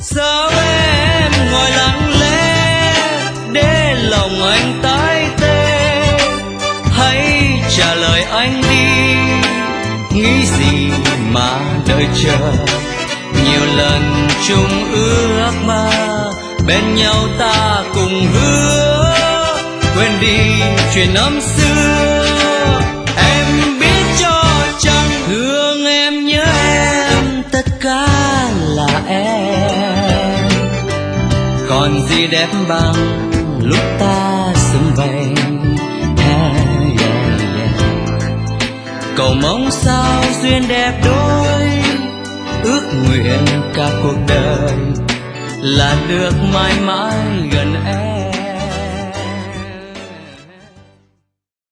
Sao em ngồi lặng lẽ để lòng anh tái tê? Hãy trả lời anh đi, nghĩ gì mà đợi chờ? Nhiều lần chung ước mơ, bên nhau ta cùng hứa quên đi chuyện năm xưa. Em biết cho chăng thương em nhớ em, tất cả là em. Còn gì đẹp bằng lúc ta xung vầy. Cầu mong sao duyên đẹp đôi, ước nguyện cả cuộc đời là được mãi mãi gần em.